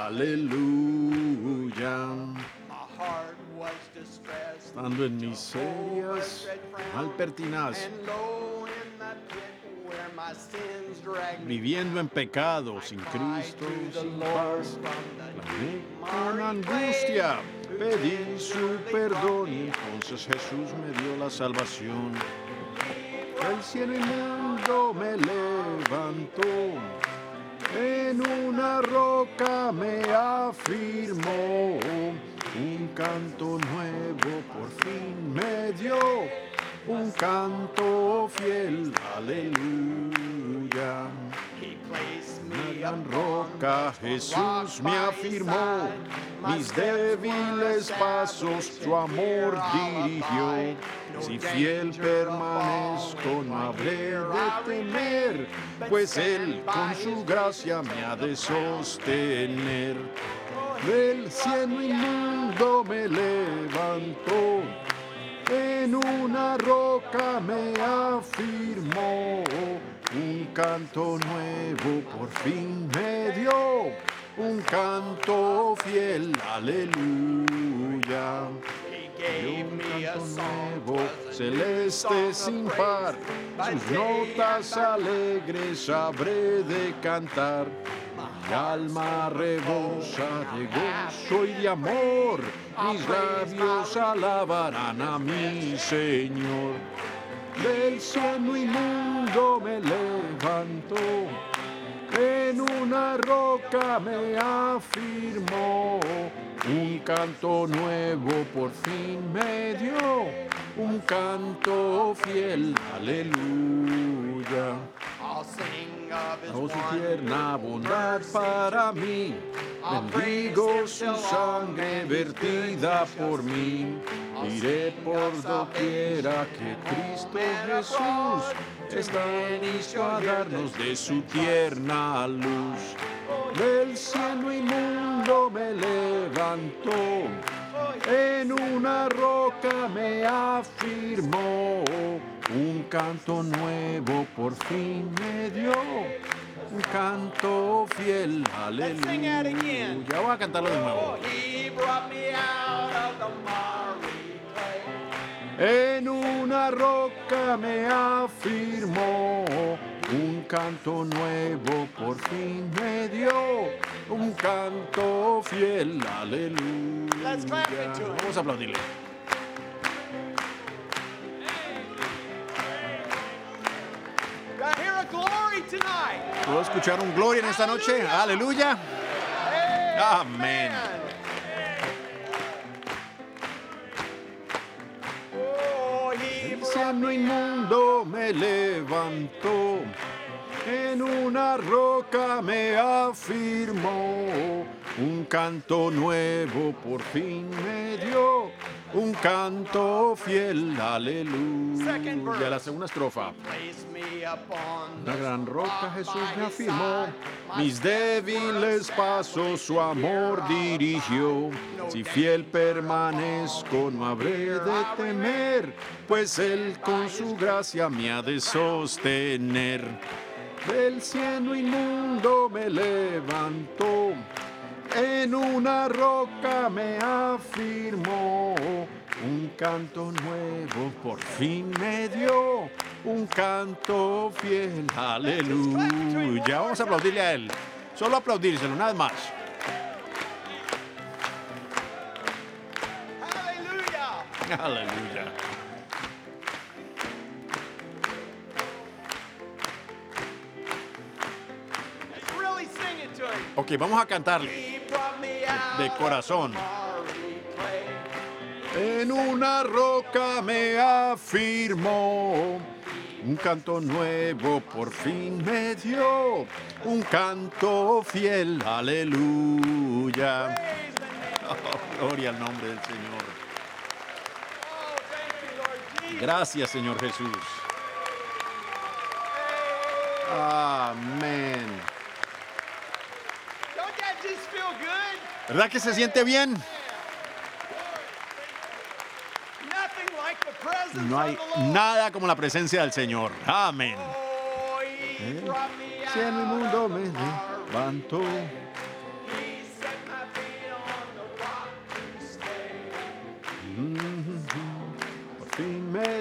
aleluya. Estando en miserias, mal pertinaz, viviendo en pecado, sin Cristo, sin paz, clamé con angustia, pedí su perdón y entonces Jesús me dio la salvación. El cielo inmundo me levantó, en una roca me afirmó, un canto nuevo por fin me dio, un canto fiel, aleluya. Una gran roca Jesús me afirmó, mis débiles pasos su amor dirigió. Si fiel permanezco no habré de temer, pues Él con su gracia me ha de sostener. Del cielo inmundo me levantó, en una roca me afirmó, un canto nuevo por fin me dio, un canto fiel, aleluya. Un canto nuevo, celeste sin par, sus notas alegres habré de cantar. Mi alma rebosa de gozo y de amor, mis labios alabarán a mi Señor. Del cielo inmundo me levantó, en una roca me afirmó, un canto nuevo por fin me dio, un canto fiel, aleluya. Oh, su tierna bondad para mí, bendigo su sangre vertida por mí. Iré por doquiera que Cristo Jesús está listo a darnos de su tierna luz. Del cielo inmundo me levantó, en una roca me afirmó, un canto nuevo por fin me dio, un canto fiel, aleluya. Ya voy a cantarlo de nuevo. En una roca me afirmó, un canto nuevo por fin me dio, un canto fiel, aleluya. Vamos a aplaudirle. ¿Puedo escuchar un gloria en esta noche? Aleluya. Amén. El cielo inmundo me levantó, en una roca me afirmó, un canto nuevo por fin me dio, un canto fiel, aleluya. La segunda estrofa. Una gran roca Jesús me afirmó, mis débiles pasos su amor dirigió. Si fiel permanezco no habré de temer, pues Él con su gracia me ha de sostener. Del cielo inmundo me levantó, en una roca me afirmó, un canto nuevo por fin me dio, un canto fiel, aleluya. Vamos a aplaudirle a Él, solo aplaudírselo, nada más. Aleluya. Aleluya. Ok, vamos a cantarle de corazón. En una roca me afirmó, un canto nuevo por fin me dio, un canto fiel, aleluya. Oh, gloria al nombre del Señor. Gracias, Señor Jesús. Amén. ¿Verdad que se siente bien? No hay nada como la presencia del Señor. Amén. Cielo y mundo me levantó,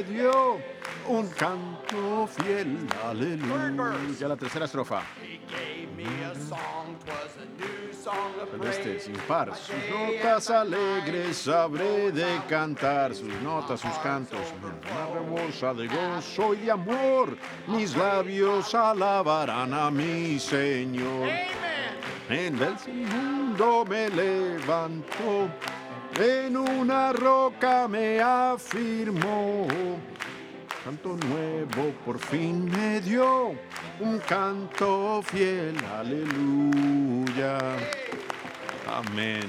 dio un canto fiel, aleluya. La tercera estrofa. He gave me a song, 'twas a new song of Celeste, praise. sin par. Sus notas alegres sabré de cantar, sus notas, sus cantos. Una rebosa de gozo y de amor, mis labios alabarán a mi Señor. En el mundo me levantó, en una roca me afirmó. Canto nuevo por fin me dio, un canto fiel, aleluya. Amén.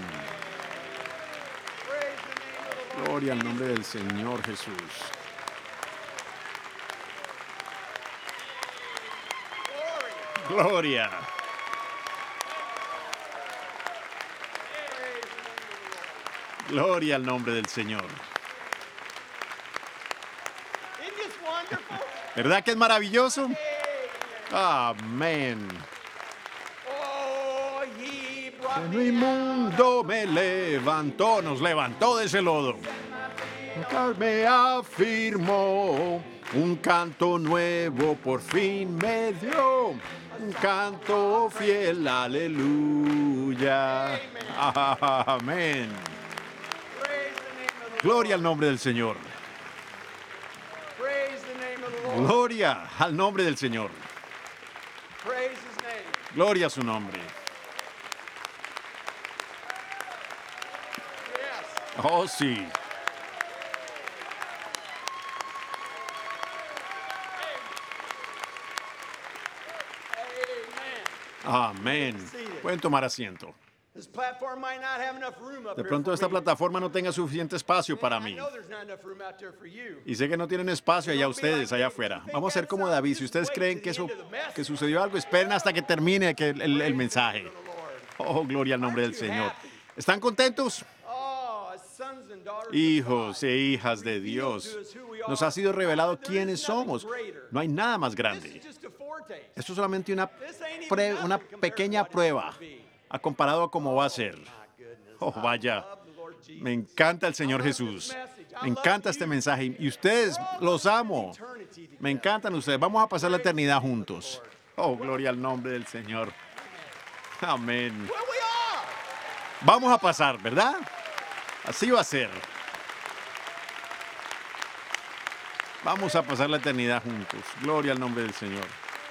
Gloria al nombre del Señor Jesús. Gloria. Gloria al nombre del Señor. Isn't this wonderful? ¿Verdad que es maravilloso? Amén. Oh, he brought En me mi mundo me levantó, nos levantó de ese lodo. Me afirmó, un canto nuevo por fin me dio, un canto fiel, aleluya. Amén. Praise the name of the Gloria al nombre del Señor. Praise the name of the Lord. Gloria al nombre del Señor. Praise his name. Gloria a su nombre. Yes. Oh, sí. Amen. Amén. Pueden tomar asiento. This platform might not have enough room up De here pronto for esta me. plataforma no tenga suficiente espacio para I mí. know there's not enough room out there for you. Y sé que no tienen espacio allá ustedes, allá afuera. Vamos a ser como David. Si ustedes creen que eso, que sucedió algo, esperen hasta que termine el mensaje. Oh, gloria al nombre del Señor. ¿Están contentos? Oh, as sons and daughters of Hijos God. e hijas de Dios. Nos ha sido revelado quiénes somos. No hay nada más This grande. is just a foretaste. Esto es solamente una pequeña prueba a comparado a cómo va a ser. Oh, vaya. Me encanta el Señor Jesús. Me encanta este mensaje. Y ustedes, los amo. Me encantan ustedes. Vamos a pasar la eternidad juntos. Oh, gloria al nombre del Señor. Amén. Well, we are. Vamos a pasar, ¿verdad? Así va a ser. Vamos a pasar la eternidad juntos. Gloria al nombre del Señor.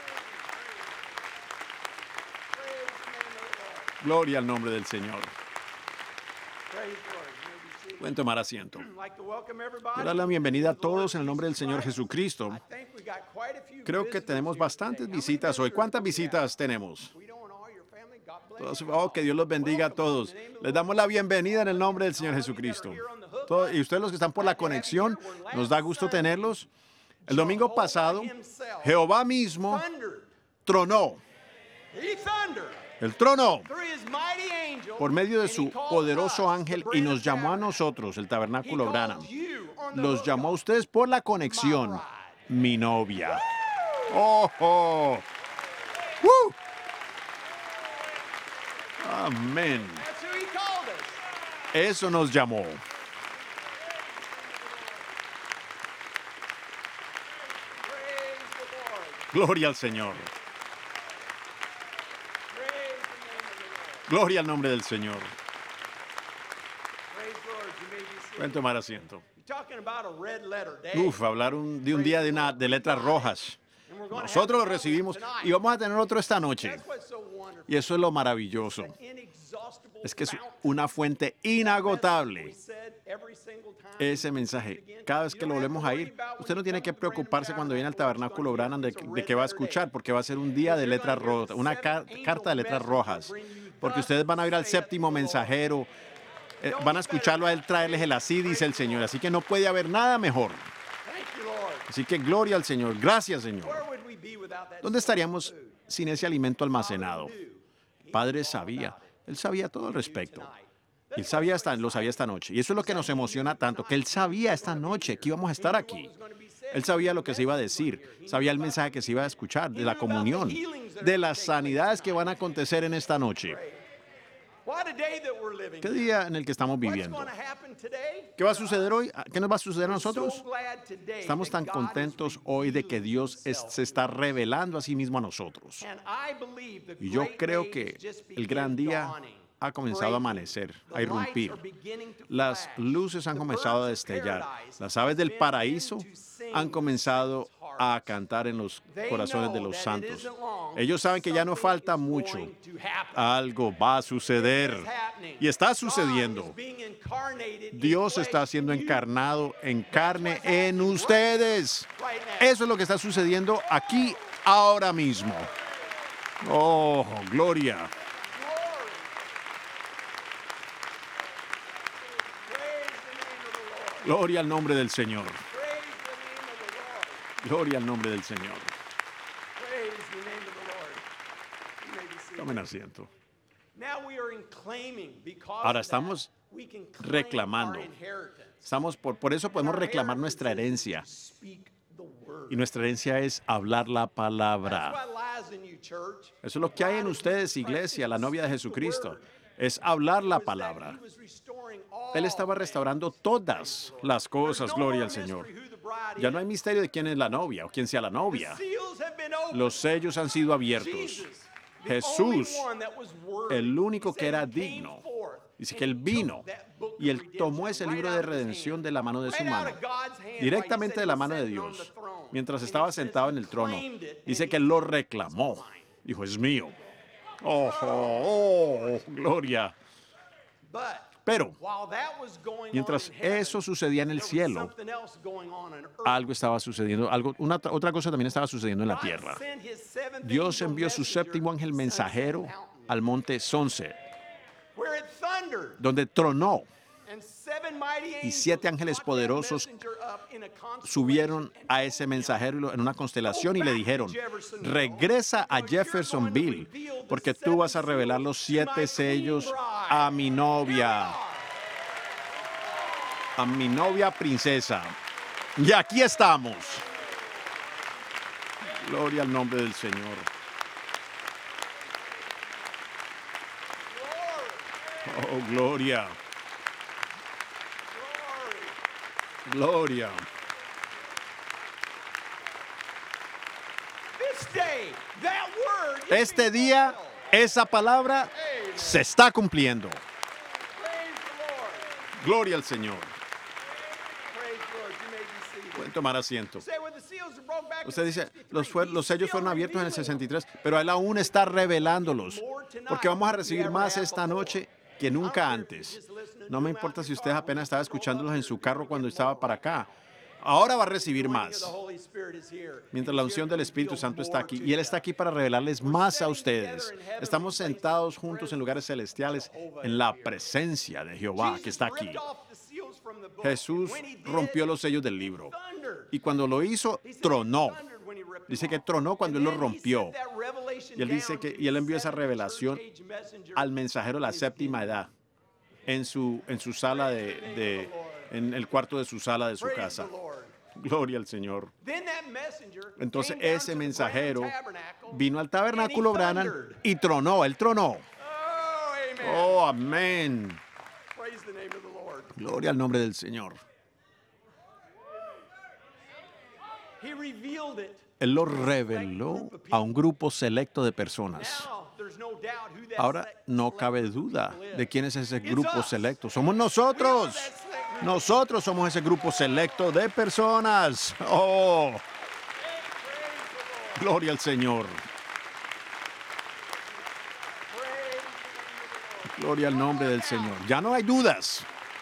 Gloria al nombre del Señor. Praise the Lord. You may be seated. Pueden tomar asiento. I'd like to welcome everybody. Quiero dar la bienvenida a todos en el nombre del Señor Jesucristo. I think we got quite a few Creo que visitors tenemos here bastantes today. How many visitas hoy. visitors ¿Cuántas do we have? visitas tenemos? We don't all your family. God bless Todos- you. Oh, que Dios los bendiga a todos. Les damos la bienvenida en el nombre del Señor Jesucristo. Y ustedes los que están por la conexión, nos da gusto tenerlos. El domingo pasado, Jehová mismo Thundered. tronó. He thundered El trono through his mighty angel, por medio de and he su called poderoso us, ángel the y Branham nos llamó a Tabernacle. nosotros, el He tabernáculo called Branham. you on the Los hook. llamó a ustedes por la conexión, mi novia. ¡Oh! Oh. ¡Woo! Amén. That's who he called us. Eso nos llamó. Praise the Lord. Gloria al Señor. Praise the name of the Lord. Gloria al nombre del Señor. Praise the Lord. You may be seated. Pueden tomar asiento. You're talking about a red letter day. Uf, hablar de un día de letras rojas. And we're gonna have Nosotros lo another recibimos tonight. y vamos a tener otro esta noche. That's what's so wonderful. Y eso es lo maravilloso. Inexhaustible Es que es fountain. una fuente We inagotable. said every single time Ese mensaje, cada vez que lo volvemos a ir, usted no tiene que preocuparse cuando viene al tabernáculo Branham de qué va a escuchar, porque va a ser un día de letras rojas, una carta de letras rojas, porque ustedes van a ir al séptimo mensajero, van a escucharlo a él traerles el así, dice el Señor, así que no puede haber nada mejor. Thank you, Lord. Así que gloria al Señor, gracias Señor. Where would we be without that? ¿Dónde estaríamos sin ese alimento almacenado? Padre sabía, Él sabía todo al respecto. Él sabía lo sabía esta noche. Y eso es lo que nos emociona tanto, que Él sabía esta noche que íbamos a estar aquí. Él sabía lo que se iba a decir, sabía el mensaje que se iba a escuchar, de la comunión, de las sanidades que van a acontecer en esta noche. What a day that we're living. ¿Qué día en el que estamos What's viviendo? going to happen today? ¿Qué va a suceder hoy? ¿Qué nos va a suceder a We're so nosotros? glad today Estamos that tan God contentos is hoy de que revealing Dios himself se está revelando a sí mismo a nosotros. And I believe the Y yo great creo day que is just el gran beginning día dawning, ha comenzado a breaking. amanecer, The a irrumpir. lights are beginning to Las flash. luces han The comenzado a birds of destellar. paradise Las aves del have paraíso begun to sing han in comenzado saints' a hearts. cantar en los They corazones de know los that it santos. isn't long, Ellos saben que ya no something falta is mucho. going to happen. Algo va a suceder. It is happening. Y está God sucediendo. is being incarnated in Dios flesh está siendo in you. encarnado en carne what's en happening ustedes. right now. Eso es lo que está sucediendo aquí, ahora mismo. Oh, gloria. Glory. Praise the name of the Lord. Gloria al nombre del Señor. Praise the name of the Lord. Gloria al nombre del Señor. Praise the name of the Lord. You may be seated. Tomen asiento. Now we are claiming because Ahora of that, estamos we can claim reclamando. our inheritance. Por eso podemos And our reclamar nuestra inheritance is herencia. to speak the word. Y nuestra herencia es hablar la That's palabra. what lies in you, church. Eso es lo que hay en Lies in ustedes, Christ iglesia, is la novia de speak the Jesucristo. word. Es hablar la It was that palabra. he was restoring all Él estaba things. restaurando todas las There's cosas, no gloria more al Señor. mystery who the bride Ya no hay is. misterio de quién es la novia o quién sea la The novia. seals have been opened. Los sellos han sido abiertos. Jesus, the Jesús, only one that was worthy, el único he que said era he came digno. forth Dice and que Él he vino took that book y of Él tomó ese redemption libro right de out of his redención hand. de la mano de su Right out mano, of God's hand, directamente right? He de la said mano he de was sitting on Dios, the throne. mientras And estaba he says sentado he en el trono. claimed it, Dice and que he Él lo said, reclamó. "It's mine." Dijo, es mío. Oh, gloria. But Pero while that was going mientras on in heaven, eso sucedía en el there was cielo, something else going on earth. algo estaba sucediendo, otra cosa también estaba sucediendo en la God tierra. sent his seventh Dios angel envió su messenger séptimo ángel to Sunset mensajero Mountain, al monte Sunset, where it thundered, donde tronó. and seven mighty Y angels 7 ángeles caught that poderosos messenger up in a constellation subieron and a told ese him, mensajero en una constelación y le dijeron, Jeffersonville, regresa a because you're Jeffersonville going to reveal the porque tú seven vas a revelar seals los to my 7 queen sellos bride. a mi Here we novia, are. a mi novia princesa. Y aquí estamos. Gloria al nombre del Señor. Oh, gloria, gloria. This day, that word is Este being día, fulfilled. esa palabra se está cumpliendo. Praise the Lord. Gloria al Señor. Praise the Lord. You may be seated. Pueden tomar asiento. Say, when the seals were broke back in Usted dice, 63, los sellos he's fueron still abiertos en el revealing 63, pero Él aún está revelándolos. Porque vamos a recibir más esta noche que nunca antes. No me importa si usted apenas estaba escuchándolos en su carro cuando estaba para acá. Ahora va a recibir más. Mientras la unción del Espíritu Santo está aquí. Y Él está aquí para revelarles más a ustedes. Estamos sentados juntos en lugares celestiales en la presencia de Jehová que está aquí. Jesús rompió los sellos del libro. Y cuando lo hizo, tronó. Dice que tronó cuando Él lo rompió. Y Él dice que y Él envió esa revelación al mensajero de la séptima edad en su sala en el cuarto de su sala de su casa. Gloria al Señor. Entonces ese mensajero vino al tabernáculo Branham y tronó. Él tronó. Oh, amén. Gloria al nombre del Señor. Él lo reveló a un grupo selecto de personas. Ahora no cabe duda de quién es ese grupo selecto. Somos nosotros. Nosotros somos ese grupo selecto de personas. Oh, gloria al Señor. Gloria al nombre del Señor. Ya no hay dudas.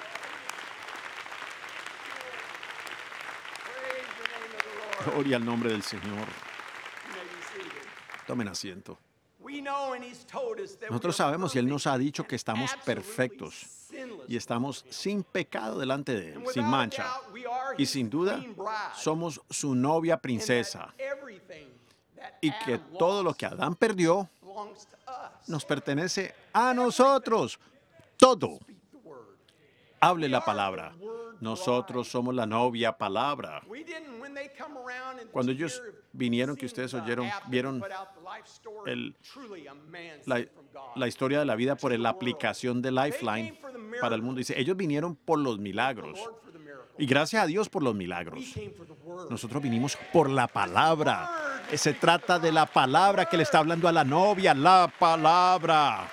Gloria al nombre del Señor. Tomen asiento. Nosotros sabemos y Él nos ha dicho que estamos perfectos y estamos sin pecado delante de Él, sin mancha. Y sin duda, somos su novia princesa y que todo lo que Adán perdió nos pertenece a nosotros. Todo. Hable la palabra. Nosotros somos la novia palabra. We didn't, when they come around and Cuando to ellos hear, vinieron, que seen ustedes the oyeron, app that vieron put out the life story, el- truly a man la, sent from God. la historia de la vida por To the la world. aplicación de They Lifeline came for the para el mundo. miracles. Dice, ellos vinieron por los Thank the milagros. Lord for the miracle. Y gracias a Dios por los We milagros. came for the word. Nosotros vinimos por la palabra. Se trata de la palabra que le está hablando a la novia, la palabra.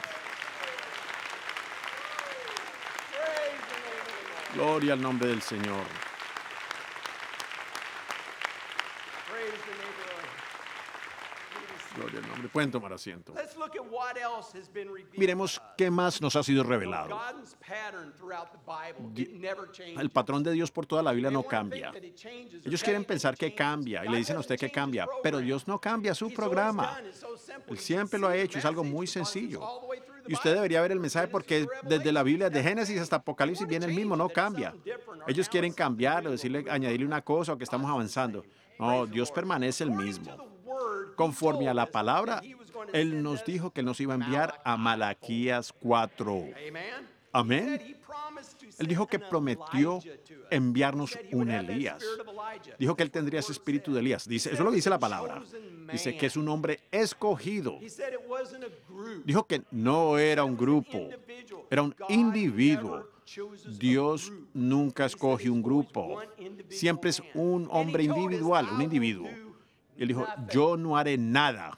Praise the name of the Lord. Gloria al nombre del Señor. Praise the name of the Lord. Gloria al nombre. Pueden tomar asiento. Let's look at what else has been revealed. Miremos qué más nos ha sido revelado. God's pattern throughout the Bible, it never changes. El patrón de Dios por toda la Biblia They no wanna think cambia. that it changes or Ellos tell quieren you that pensar it que changes. cambia y God le dicen a doesn't usted que change his cambia, program. pero Dios no cambia su He's always programa. done it so simple. Él You siempre can lo ha see the hecho, es algo message muy runs sencillo. all the way through the Y usted Bible. debería ver el mensaje Genesis porque to desde la Revelation, Biblia, de that's Génesis the hasta same. Apocalipsis, They viene el wanna mismo, no change it, that it's cambia. something different, or Ellos now quieren it's something cambiarlo, new, decirle, or añadirle una cosa o que estamos avanzando. No, Dios permanece el mismo. Conforme a la palabra, Él nos dijo que Él nos iba a enviar a Malaquías 4. Amén. Él dijo que prometió enviarnos un Elías. Dijo que Él tendría ese espíritu de Elías. Dice, eso es lo que dice la palabra. Dice que es un hombre escogido. Dijo que no era un grupo, era un individuo. Dios nunca escoge un grupo. Siempre es un hombre individual, un individuo. Y Él dijo, yo no haré nada.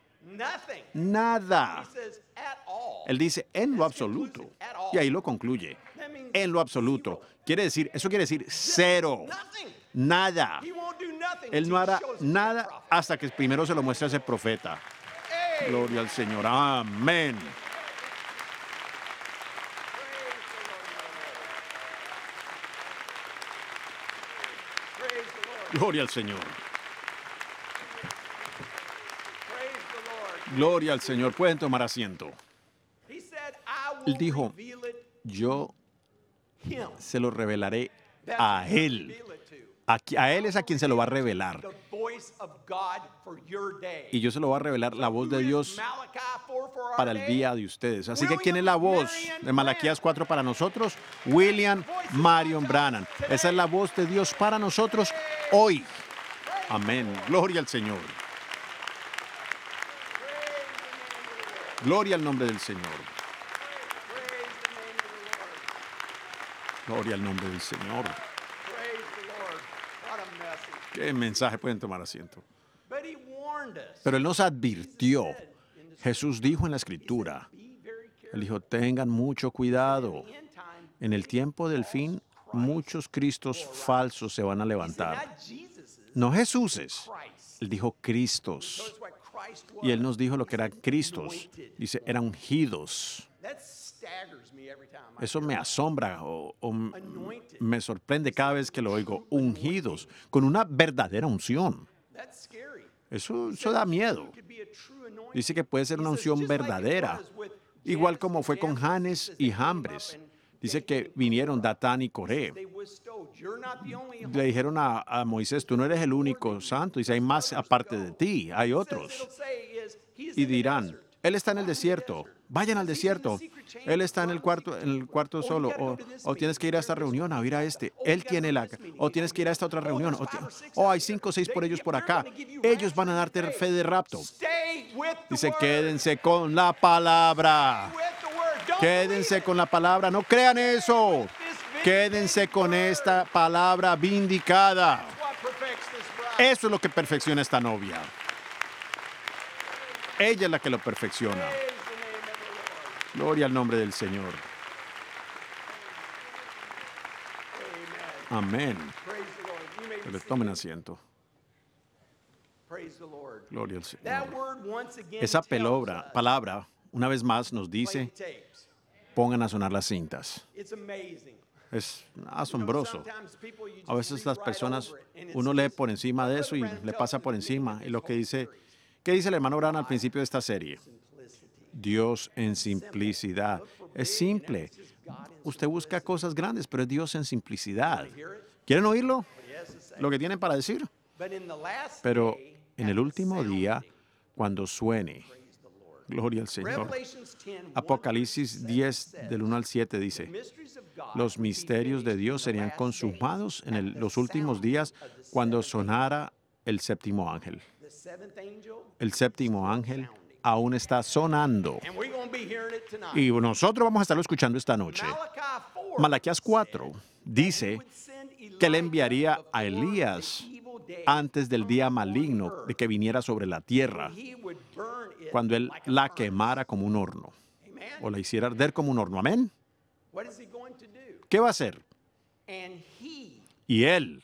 Nada. Él dice, en lo absoluto. Y ahí lo concluye. En lo absoluto. Eso quiere decir cero. Nada. Él no hará nada hasta que primero se lo muestre a ese profeta. Gloria al Señor. Amén. Gloria al Señor. Gloria al Señor. Pueden tomar asiento. Él dijo, yo se lo revelaré a Él. A Él es a quien se lo va a revelar. Y yo se lo voy a revelar la voz de Dios para el día de ustedes. Así que, ¿quién es la voz de Malaquías 4 para nosotros? William Marion Branham. Esa es la voz de Dios para nosotros hoy. Amén. Gloria al Señor. Gloria al nombre del Señor. Gloria al nombre del Señor. ¿Qué mensaje? Pueden tomar asiento? Pero Él nos advirtió. Jesús dijo en la Escritura, Él dijo, tengan mucho cuidado. En el tiempo del fin, muchos cristos falsos se van a levantar. No Jesuses. Él dijo Cristos. Y Él nos dijo lo que eran Cristos. Dice, eran ungidos. Eso me asombra o me sorprende cada vez que lo oigo. Ungidos, con una verdadera unción. Eso da miedo. Dice que puede ser una unción verdadera. Igual como fue con Janes y Jambres. Dice que vinieron Datán y Coré. Le dijeron a Moisés, tú no eres el único santo. Dice, hay más aparte de ti, hay otros. Y dirán, Él está en el desierto. Vayan al desierto. Él está en el cuarto solo. O tienes que ir a esta reunión a oír a este. Él tiene o tienes que ir a esta otra reunión. O hay 5 o 6 por ellos por acá. Ellos van a darte fe de rapto. Dice, quédense con la palabra. Quédense con la palabra. No crean eso. Quédense con esta palabra vindicada. Eso es lo que perfecciona esta novia. Ella es la que lo perfecciona. Gloria al nombre del Señor. Amén. Pero tomen asiento. Gloria al Señor. Esa palabra, una vez más, nos dice, pongan a sonar las cintas. Es asombroso. A veces las personas, uno lee por encima de eso y le pasa por encima. Y lo que dice, ¿qué dice el hermano Branham al principio de esta serie? Dios en simplicidad. Es simple. Usted busca cosas grandes, pero es Dios en simplicidad. ¿Quieren oírlo? Lo que tienen para decir. Pero en el último día, cuando suene, gloria al Señor. Apocalipsis 10, del 1 al 7 dice, Los misterios de Dios serían consumados en los últimos días cuando sonara el séptimo ángel. El séptimo ángel aún está sonando. Y nosotros vamos a estarlo escuchando esta noche. Malaquías 4 dice que él enviaría a Elías antes del día maligno de que viniera sobre la tierra, cuando él la quemara como un horno, o la hiciera arder como un horno. Amén. ¿Qué va a hacer? Y él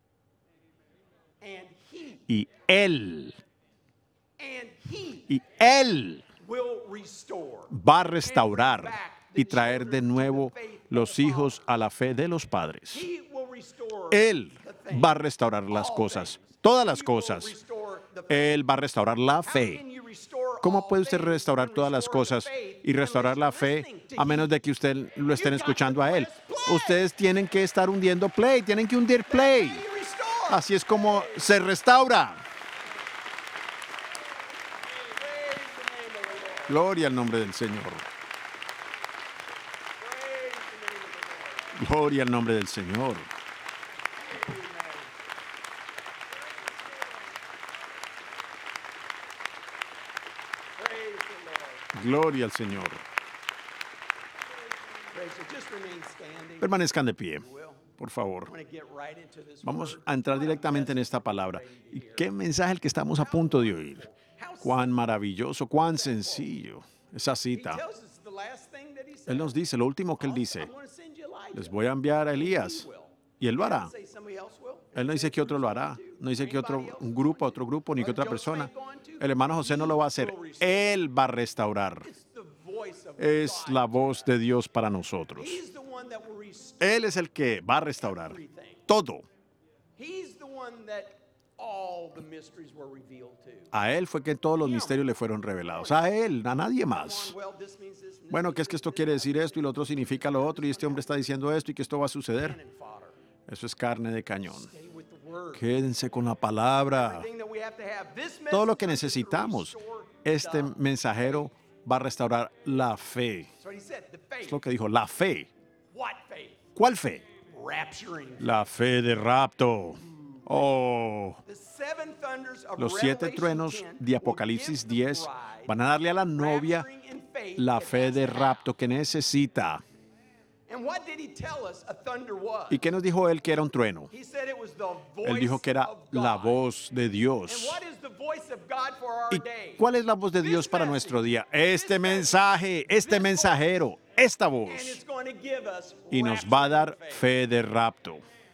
va a restaurar y traer de nuevo los hijos a la fe de los padres. Él va a restaurar las cosas, todas las cosas. Él va a restaurar la fe. ¿Cómo puede usted restaurar todas las cosas y restaurar la fe a menos de que usted lo estén escuchando a él? Ustedes tienen que estar hundiendo play, tienen que hundir play. Así es como se restaura. Gloria al nombre del Señor. Gloria al nombre del Señor. Gloria al Señor. Permanezcan de pie, por favor. Vamos a entrar directamente en esta palabra. ¿Y qué mensaje el que estamos a punto de oír? Cuán maravilloso, cuán sencillo. Esa cita. Él nos dice, lo último que él dice, les voy a enviar a Elías. Y él lo hará. Él no dice que otro lo hará. No dice que otro grupo, ni que otra persona. El hermano José no lo va a hacer. Él va a restaurar. Es la voz de Dios para nosotros. Él es el que va a restaurar todo. A él fue que todos los misterios le fueron revelados. A él, a nadie más. Bueno, ¿qué es que esto quiere decir esto y lo otro significa lo otro y este hombre está diciendo esto y que esto va a suceder? Eso es carne de cañón. Quédense con la palabra. Todo lo que necesitamos, este mensajero va a restaurar la fe. Es lo que dijo, la fe. ¿Cuál fe? La fe de rapto. Oh, los 7 truenos de Apocalipsis 10 van a darle a la novia la fe de rapto que necesita. ¿Y qué nos dijo él que era un trueno? Él dijo que era la voz de Dios. ¿Y cuál es la voz de Dios para nuestro día? Este mensaje, este mensajero, esta voz. Y nos va a dar fe de rapto.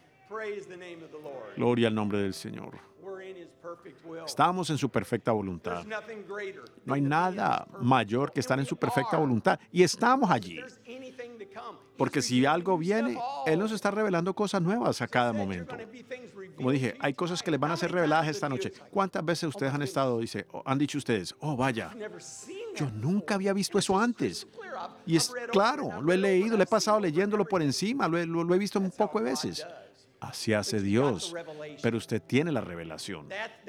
Gloria al nombre del Señor. Estamos en su perfecta voluntad. No hay nada mayor que estar en su perfecta voluntad. Y estamos allí. Porque si algo viene, Él nos está revelando cosas nuevas a cada momento. Como dije, hay cosas que les van a ser reveladas esta noche. ¿Cuántas veces ustedes han dicho ustedes, oh vaya, yo nunca había visto eso antes? Y es claro, lo he leído, lo he pasado leyéndolo por encima, lo he visto un poco de veces. Así hace Dios, pero usted tiene la revelación.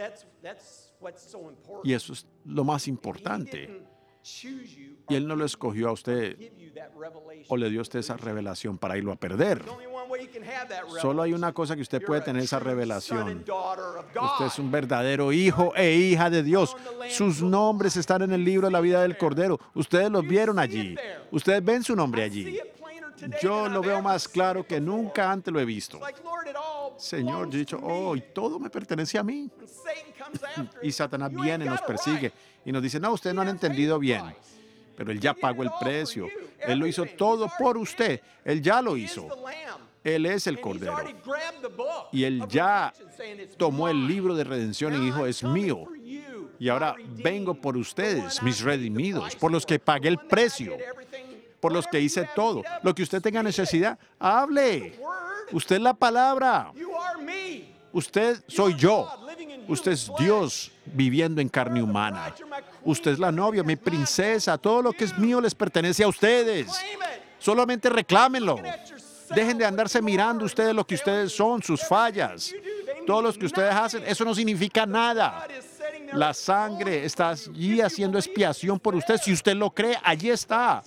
Y eso es lo más importante. Y Él no lo escogió a usted o le dio a usted esa revelación para irlo a perder. Solo hay una cosa que usted puede tener esa revelación. Usted es un verdadero hijo e hija de Dios. Sus nombres están en el libro de la vida del Cordero. Ustedes los vieron allí. Ustedes ven su nombre allí. Yo lo veo más claro que nunca antes lo he visto. Señor, yo he dicho, oh, y todo me pertenece a mí. Y Satanás viene, nos persigue y nos dice, no, ustedes no han entendido bien. Pero Él ya pagó el precio. Él lo hizo todo por usted. Él ya lo hizo. Él es el Cordero. Y Él ya tomó el libro de redención y dijo, es mío. Y ahora vengo por ustedes, mis redimidos, por los que pagué el precio, por los que hice todo. Lo que usted tenga necesidad, hable. Usted es la palabra. Usted soy yo. Usted es Dios viviendo en carne humana. Usted es la novia, mi princesa. Todo lo que es mío les pertenece a ustedes. Solamente reclámenlo. Dejen de andarse mirando ustedes lo que ustedes son, sus fallas. Todo lo que ustedes hacen, eso no significa nada. La sangre está allí haciendo expiación por usted. Si usted lo cree, allí está.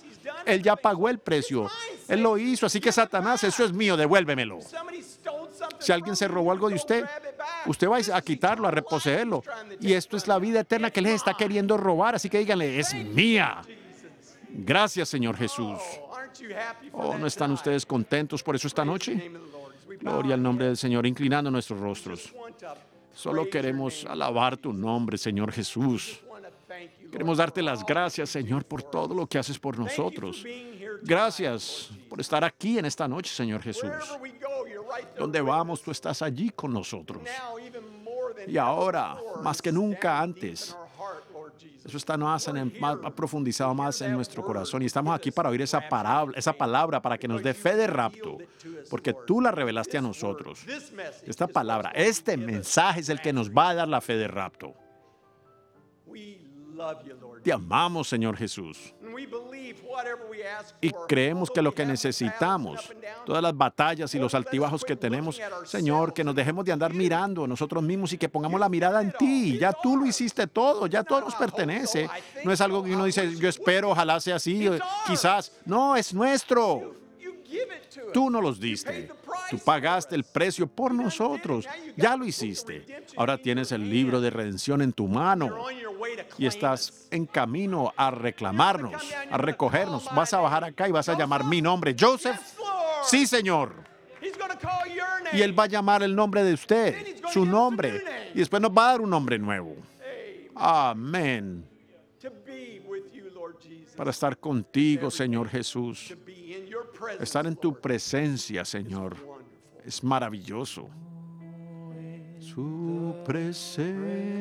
Él ya pagó el precio. Él lo hizo, así que Satanás, eso es mío, devuélvemelo. Si alguien se robó algo de usted, usted va a quitarlo, a reposeerlo. Y esto es la vida eterna que Él les está queriendo robar, así que díganle, es mía. Gracias, Señor Jesús. Oh, ¿no están ustedes contentos por eso esta noche? Gloria al nombre del Señor, inclinando nuestros rostros. Solo queremos alabar tu nombre, Señor Jesús. Queremos darte las gracias, Señor, por todo lo que haces por nosotros. Gracias por estar aquí en esta noche, Señor Jesús. Donde vamos, tú estás allí con nosotros. Y ahora, más que nunca antes, eso está ha profundizado más en nuestro corazón. Y estamos aquí para oír esa palabra para que nos dé fe de rapto, porque tú la revelaste a nosotros. Esta palabra, este mensaje es el que nos va a dar la fe de rapto. Te amamos, Señor Jesús. Y creemos que lo que necesitamos, todas las batallas y los altibajos que tenemos, Señor, que nos dejemos de andar mirando a nosotros mismos y que pongamos la mirada en ti. Ya tú lo hiciste todo, ya todo nos pertenece. No es algo que uno dice, yo espero, ojalá sea así, quizás. No, es nuestro. Tú nos los diste. Tú pagaste el precio por nosotros. Ya lo hiciste. Ahora tienes el libro de redención en tu mano. Y estás en camino a reclamarnos, a recogernos. Vas a bajar acá y vas a llamar mi nombre. Joseph. Sí, Señor. Y Él va a llamar el nombre de usted, su nombre. Y después nos va a dar un nombre nuevo. Amén. Para estar contigo, Señor Jesús. Estar en tu presencia, Señor, es maravilloso. Su presencia,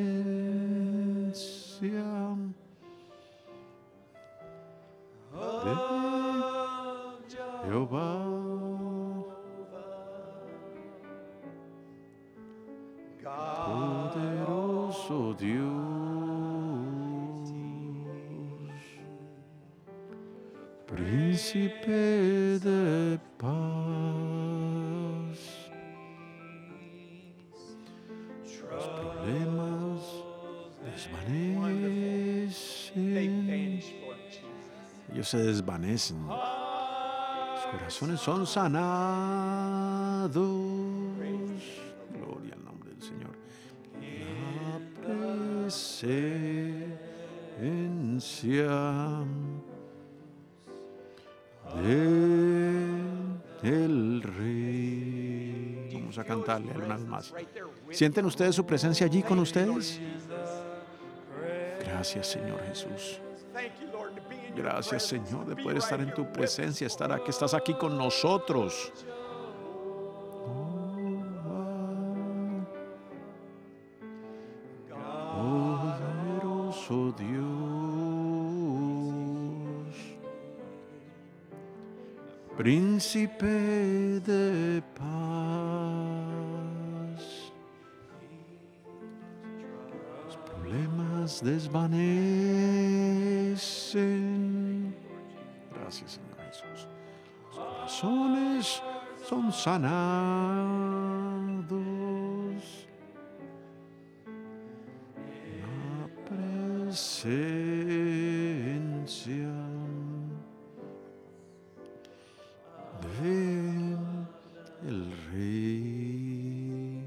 de Jehová, poderoso Dios. Príncipe de paz, los problemas desvanecen, ellos se desvanecen, los corazones son sanados, gloria al nombre del Señor. La presencia del Rey. Vamos a cantarle una vez más. ¿Sienten ustedes su presencia allí con ustedes? Gracias, Señor Jesús. Gracias, Señor, de poder estar en tu presencia, estar aquí, estás aquí con nosotros. Poderoso Dios. Príncipe de paz, los problemas desvanecen. Gracias, Señor Jesús. Los corazones son sanados. La presencia del Rey.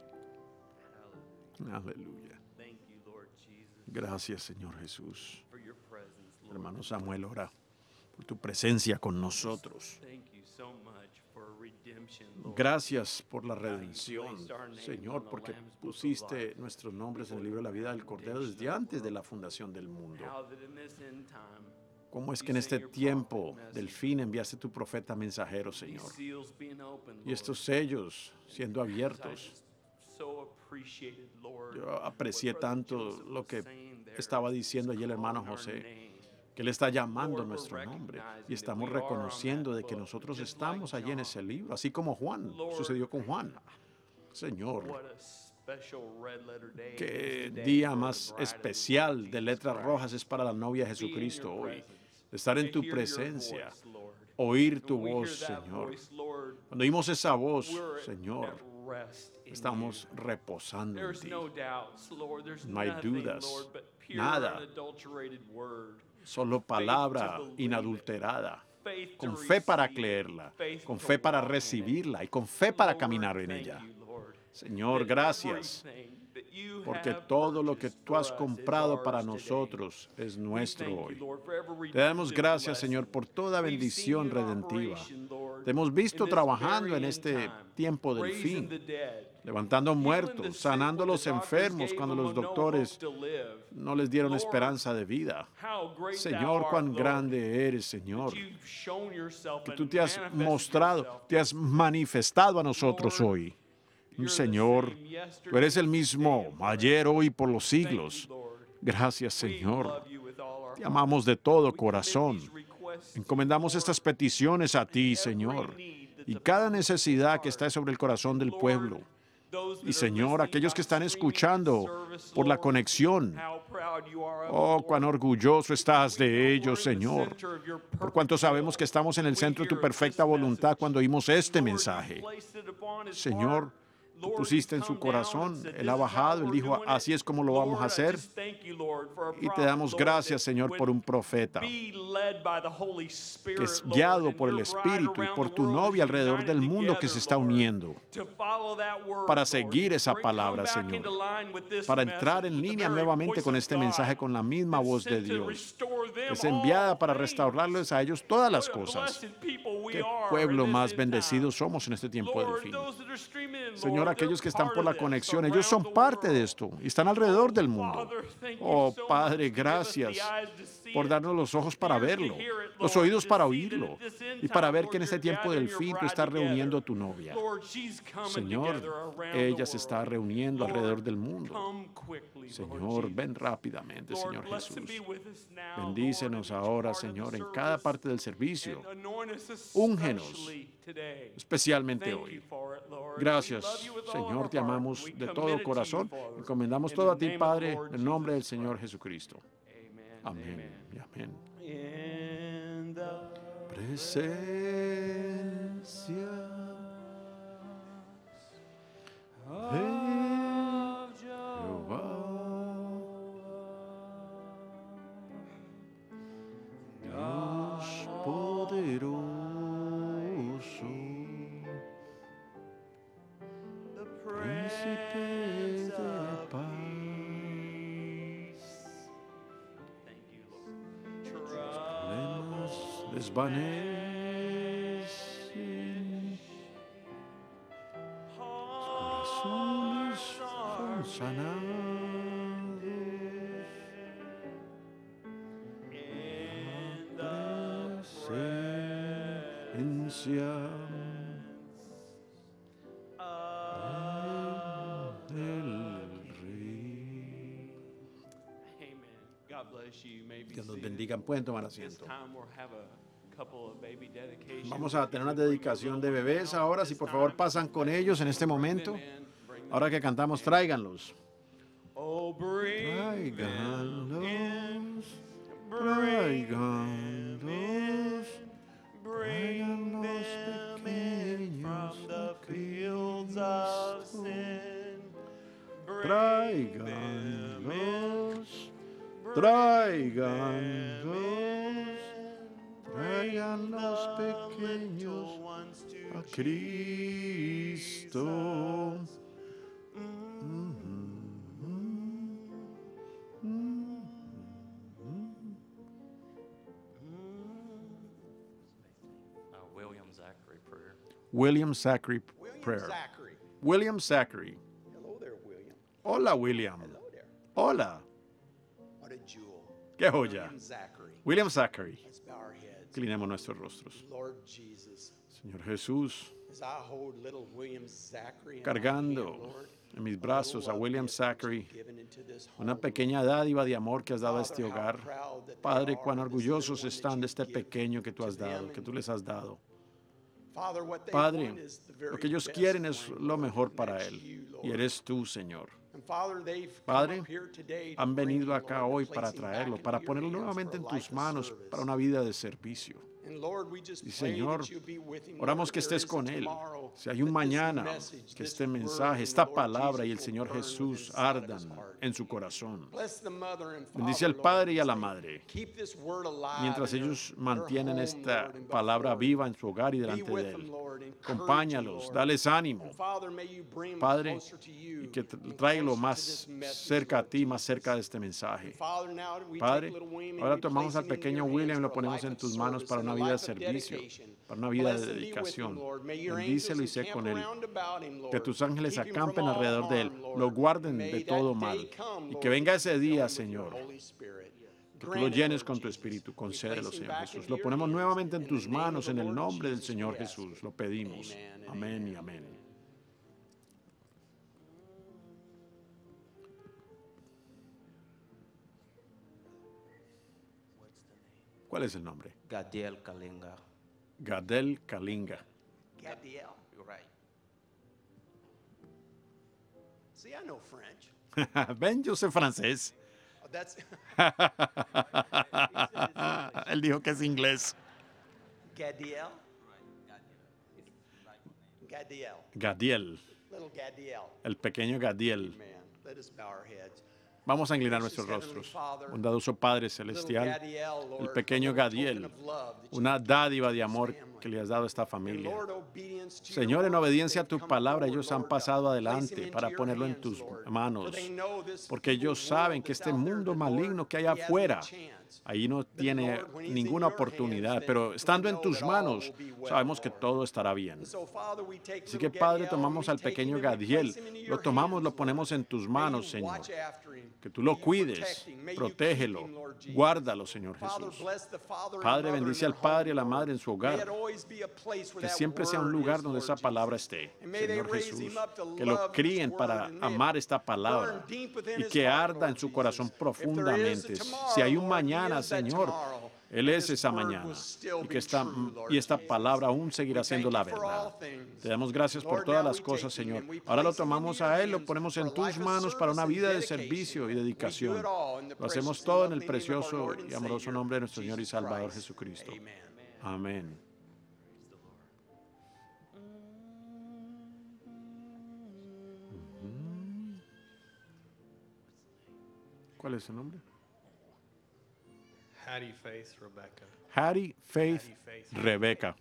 Aleluya. Gracias, Señor Jesús. Hermano Samuel, ora por tu presencia con nosotros. Gracias por la redención, Señor, porque pusiste nuestros nombres en el libro de la vida del Cordero desde antes de la fundación del mundo. ¿Cómo es que en este tiempo del fin enviaste tu profeta mensajero, Señor? Y estos sellos siendo abiertos. Yo aprecié tanto lo que estaba diciendo allí el hermano José, que Él está llamando nuestro nombre y estamos reconociendo de que nosotros estamos allí en ese libro, así como Juan, sucedió con Juan. Señor, qué día más especial de letras rojas es para la novia de Jesucristo hoy. Estar en tu presencia, oír tu voz, Señor. Cuando oímos esa voz, Señor, estamos reposando en ti. No hay dudas, nada. Solo palabra inadulterada, con fe para creerla, con fe para recibirla y con fe para caminar en ella. Señor, gracias, porque todo lo que tú has comprado para nosotros es nuestro hoy. Te damos gracias, Señor, por toda bendición redentiva. Te hemos visto trabajando en este tiempo del fin, levantando muertos, sanando a los enfermos cuando los doctores no les dieron esperanza de vida. Señor, cuán grande eres, Señor, que tú te has mostrado, te has manifestado a nosotros hoy. Señor, tú eres el mismo ayer, hoy y por los siglos. Gracias, Señor. Te amamos de todo corazón. Encomendamos estas peticiones a ti, Señor, y cada necesidad que está sobre el corazón del pueblo. Y, Señor, aquellos que están escuchando por la conexión, oh, cuán orgulloso estás de ellos, Señor, por cuanto sabemos que estamos en el centro de tu perfecta voluntad cuando oímos este mensaje. Señor, tú pusiste en su corazón, Él ha bajado, Él dijo, así es como lo vamos a hacer. Y te damos gracias, Señor, por un profeta que es guiado por el Espíritu y por tu novia alrededor del mundo que se está uniendo para seguir esa palabra, Señor, para entrar en línea nuevamente con este mensaje con la misma voz de Dios, que es enviada para restaurarles a ellos todas las cosas. Qué pueblo más bendecido somos en este tiempo del fin. Señor, aquellos que están por la conexión, ellos son parte de esto y están alrededor del mundo. Oh, Padre, gracias por darnos los ojos para verlo, los oídos para oírlo y para ver que en este tiempo del fin tú estás reuniendo a tu novia. Señor, ella se está reuniendo alrededor del mundo. Señor, ven rápidamente, Señor Jesús. Bendícenos ahora, Señor, en cada parte del servicio. Úngenos, especialmente hoy. Gracias, Señor, te amamos de todo corazón. Encomendamos todo a ti, Padre, en el nombre del Señor Jesucristo. Amén y amén. Presencia de Jehová, Dios poderoso, Príncipe de paz. Problemas desvanecen, corazones son sanados. Presencia del Rey. Dios los bendiga. Pueden tomar asiento. Vamos a tener una dedicación de bebés ahora. Si por favor pasan con ellos en este momento. Ahora que cantamos, tráiganlos. Tráiganlos. Tráiganlos. Tráiganlos pequeños a Cristo. Tráiganlos. Tráiganlos. Traigan los pequeños a Cristo. William Zachary Prayer. William Zachary. Hello there, William. Hola, William. Hello there. Hola. What a jewel. Qué joya. William Zachary. William Zachary. Let's bow our heads. Inclinemos nuestros rostros. Lord Jesus, Señor Jesús, as I hold little William Zachary in my cargando hand, Lord, en mis brazos a William Zachary, given into this una home. pequeña dádiva de amor que has dado a este Father, how hogar. proud that they Padre, are cuán of this orgullosos little one están de that este you've given pequeño que tú has to them dado, que tú les has dado. Father, what they Padre, want is the very lo que ellos best quieren for es him, lo Lord, mejor and para that's él. you, Lord. Y eres tú, Señor. And Father, they've come Padre, up here today to han bring venido him, acá Lord, hoy to para place him back traerlo, into para your ponerlo hands nuevamente for en a life tus of manos service. para una vida de servicio. Y Señor, oramos que estés con él. Si hay un mañana, que este mensaje, esta palabra y el Señor Jesús ardan en su corazón. Bendice al padre y a la madre. Mientras ellos mantienen esta palabra viva en su hogar y delante de él. Acompáñalos, dales ánimo. Padre, y que tráelo más cerca a ti, más cerca de este mensaje. Padre, ahora tomamos al pequeño William y lo ponemos en tus manos para una vida de servicio, para una vida de dedicación. Bendícelo y sé con él. Que tus ángeles acampen alrededor de él, lo guarden de todo mal. Y que venga ese día, Señor, que tú lo llenes con tu espíritu. Concédelo, Señor Jesús. Lo ponemos nuevamente en tus manos en el nombre del Señor Jesús. Lo pedimos. Amén y amén. ¿Cuál es el nombre? Gadiel Kalinga. Gadel Kalinga. Gadiel, you're right. See, I know French. Ven, yo sé francés. Oh, that's Él dijo que es inglés. Gadiel. Gadiel. Gadiel, Little Gadiel. el pequeño Gadiel. Man, let us bow our heads. Vamos a inclinar nuestros rostros. Bondadoso Padre Celestial, el pequeño Gadiel, una dádiva de amor que le has dado a esta familia. Señor, en obediencia a tu palabra, ellos han pasado adelante para ponerlo en tus manos, porque ellos saben que este mundo maligno que hay afuera, ahí no tiene ninguna oportunidad, pero estando en tus manos, sabemos que todo estará bien. Así que, Padre, tomamos al pequeño Gadiel, lo tomamos, lo ponemos en tus manos, Señor. Que tú lo cuides, protégelo, guárdalo, Señor Jesús. Padre, bendice al padre y a la madre en su hogar. Que siempre sea un lugar donde esa palabra esté, Señor Jesús. Que lo críen para amar esta palabra y que arda en su corazón profundamente. Si hay un mañana, Señor, Él es esa mañana y esta palabra aún seguirá siendo la verdad. Te damos gracias por todas las cosas, Señor. Ahora lo tomamos a Él, lo ponemos en tus manos para una vida de servicio y dedicación. Lo hacemos todo en el precioso y amoroso nombre de nuestro Señor y Salvador Jesucristo. Amén. ¿Cuál es su nombre? Hattie Faith Rebecca. Hattie Faith Rebecca.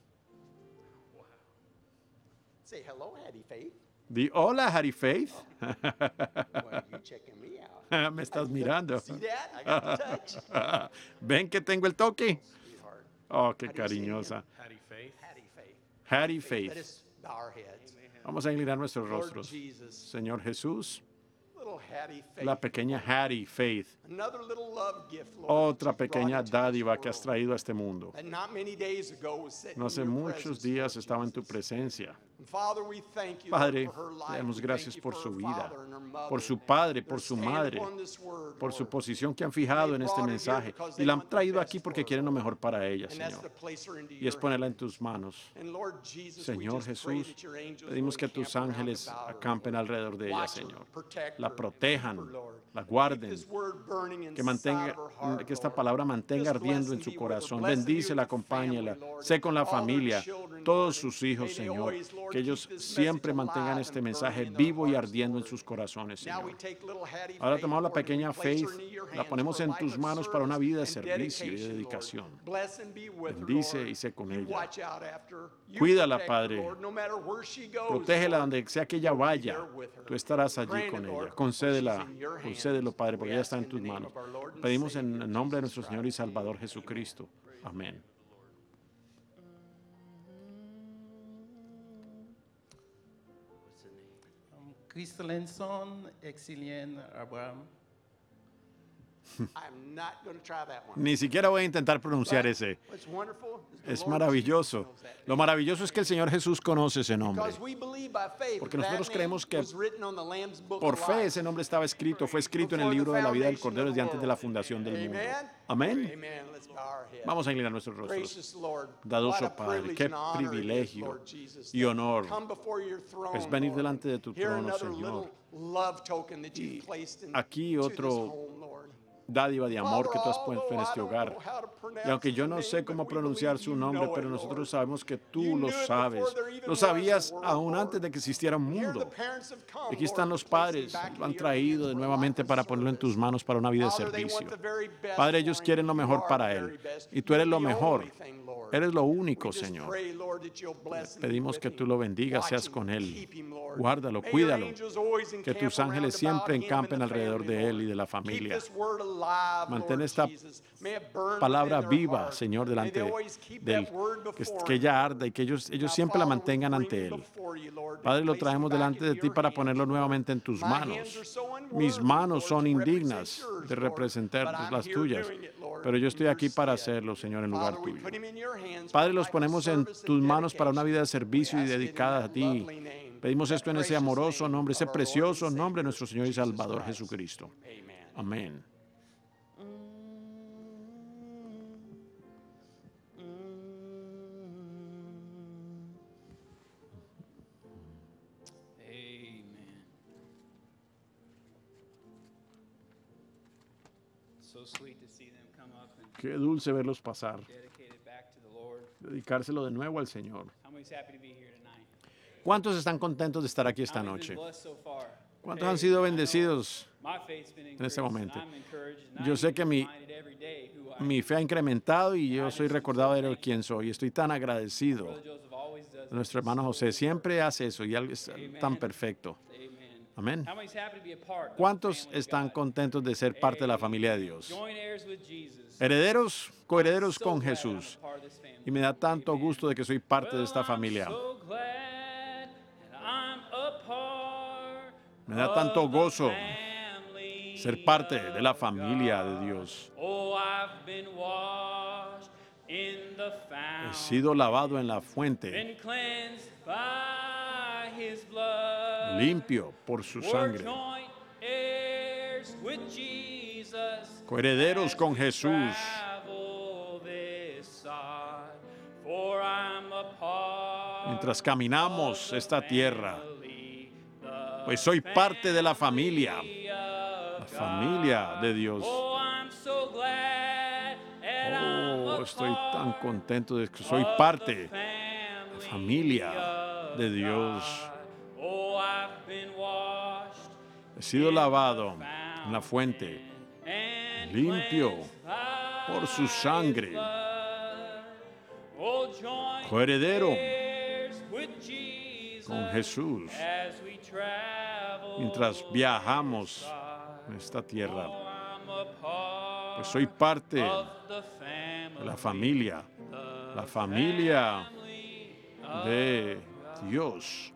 Say hello, Hattie Faith. Di hola, Hattie Faith. Well, you checking me out. Me estás mirando. See that? I got the touch. ¿Ven que tengo el toque? Sweetheart. Oh, qué cariñosa. Hattie Faith. Hattie Faith. Hattie Let Faith. us bow our heads. Vamos a inclinar nuestros Lord rostros. Jesus, Señor Jesús, little Hattie Faith. la pequeña Hattie Faith, Another little love gift, Lord, otra that you've pequeña brought into this dádiva que has world. traído a este mundo. And not many days ago was sitting No hace in your muchos presence, días Lord estaba en tu Jesus. presencia. And Father, we thank you, Padre, Lord, for her le life. damos We gracias thank you por for su her vida, father and her mother, por su padre, their por su stand madre, upon this word, por su Lord. posición que han fijado en este mensaje. Y la han traído aquí porque quieren lo mejor para ella, And that's to Señor. place her into Y es your ponerla en hands. tus manos. And Lord Jesus, Señor we just pray Jesús, that your angels pedimos will que tus encamp around ángeles about her, acampen Lord. alrededor de ella, Watch her, Señor. protect La her, protejan, keep her, Lord. la Keep guarden, this word burning que inside mantenga, of her heart, que esta Lord. palabra mantenga Just ardiendo bless en and su be with her. corazón. Bless and be Bendícela, with her family, acompáñala. Lord. Sé con la All their familia, children, todos Lord, sus hijos, may they Señor. always, Lord, Que ellos keep this siempre message mantengan alive este and mensaje burning in their vivo y hearts, ardiendo en Lord. sus corazones, Now we Señor. take little Hattie Ahora Faith, tomamos la Lord, and we pequeña place Faith, her into your la hands ponemos for a en life tus of manos para una vida de service and servicio y de dedication, Lord. dedicación. Bless and be with her, Bendice Lord. y sé con You ella. watch out after her. You Cuídala, protect her, Padre. Lord, no matter where she goes, Protégela Lord. donde sea que ella You'll be vaya. there with her. Tú estarás allí Grant con it, Lord, ella. for Concédela, she's in your hands. concédelo, Padre, porque We ella ask está en in tus the name manos. of our Lord and Pedimos en Savior, el nombre de Jesus nuestro Señor y Christ. Salvador Amen. Jesucristo. Amén. Christelenson Exilien Abraham. I'm not going to try that one. Ni siquiera voy a intentar pronunciar But ese. what's wonderful is the Es Lord maravilloso. Jesus knows that Lo name. maravilloso es que el Señor Jesús conoce ese nombre. Because we believe by faith Porque that nosotros name creemos que was written on the Lamb's Book Por of fe Life. ese nombre estaba escrito, fue escrito en el Before libro the de la vida del foundation Cordero of desde the antes de la world. fundación del mundo. Amen. Amén. Amen. Let's bow our heads. Vamos a inclinar nuestros rostros. Gracious Lord, what Dadoso a Padre, privilege qué and honor it is, privilegio Lord Jesus, y to honor come before your throne, es venir Lord, delante de tu here trono, another Señor. little love token that you've placed in, Aquí to otro this home, Lord. dádiva de amor que tú has puesto en este hogar. Y aunque yo no sé cómo pronunciar su nombre, pero nosotros sabemos que tú lo sabes. Lo sabías aún antes de que existiera un mundo. Aquí están los padres, lo han traído nuevamente para ponerlo en tus manos para una vida de servicio. Padre, ellos quieren lo mejor para él. Y tú eres lo mejor. Eres lo único, Señor. Pedimos que tú lo bendigas, seas con él. Guárdalo, cuídalo. Que tus ángeles siempre encampen alrededor de él y de la familia. Mantén esta palabra viva, Señor, delante de él. Que ella arda y que ellos siempre la mantengan ante él. Padre, lo traemos delante de ti para ponerlo nuevamente en tus manos. Mis manos son indignas de representar las tuyas, pero yo estoy aquí para hacerlo, Señor, en lugar tuyo. Padre, los ponemos en tus manos para una vida de servicio y dedicada a ti. Pedimos esto en ese amoroso nombre, ese precioso nombre de nuestro Señor y Salvador Jesucristo. Amén. So sweet to see them come up and Qué dulce verlos pasar, dedicate it back to the Lord. dedicárselo de nuevo al Señor. How many's happy to be here tonight? ¿Cuántos están contentos de estar aquí esta How many's noche? been blessed so far? ¿Cuántos han sido I know bendecidos? my faith's been en este encouraged, momento? and I'm encouraged, and Yo I'm sé que mi reminded every day who I am. fe ha incrementado y yo soy recordado de quién soy. Estoy tan agradecido. Brother Joseph always does Nuestro this. hermano José siempre hace eso y algo es tan perfecto. Amen. Amén. How many's happy to be a part of the ¿Cuántos family of están God? contentos de ser parte de la familia de Dios? Joint heirs with Jesus. Herederos, coherederos So con glad I'm a Jesús. part of this family. Y me da tanto Amen. gusto de que soy parte de esta Well, familia. I'm so glad that I'm a part Me da tanto of the gozo family ser parte de la of familia de God. Dios. Oh, I've been washed in the He fountain, sido lavado en la fuente, been cleansed by His blood. limpio por su We're sangre. joint heirs with Jesus. Coherederos con Jesús. Travel this side, for I'm a part Mientras caminamos of the esta tierra, family, pues soy parte de la familia, of la familia de Dios. Oh, I'm so glad that I'm a Estoy tan part contento de que soy of parte the de la family familia de of Dios. God. Oh, I've been washed He sido in lavado the en la fuente, and limpio cleansed by por su sangre. His blood. Oh, joint Coheredero heirs with Jesus con Jesús as we travel mientras viajamos en esta tierra. Oh, I'm a part Pues soy parte of the de la family, familia, la familia de Dios.